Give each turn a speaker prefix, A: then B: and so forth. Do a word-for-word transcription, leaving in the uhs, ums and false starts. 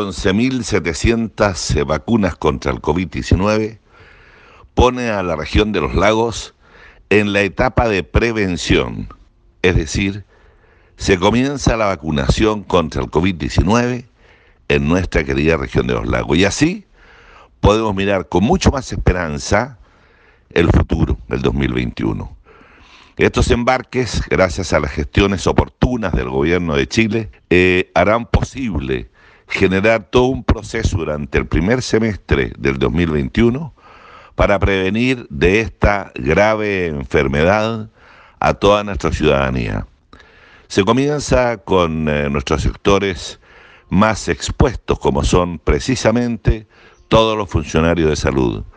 A: once mil setecientas vacunas contra el COVID diecinueve pone a la región de los lagos en la etapa de prevención, es decir, se comienza la vacunación contra el COVID diecinueve en nuestra querida región de los lagos. Y así podemos mirar con mucho más esperanza el futuro, el dos mil veintiuno. Estos embarques, gracias a las gestiones oportunas del gobierno de Chile, eh, harán posible generar todo un proceso durante el primer semestre del dos mil veintiuno para prevenir de esta grave enfermedad a toda nuestra ciudadanía. Se comienza con eh, nuestros sectores más expuestos, como son precisamente todos los funcionarios de salud.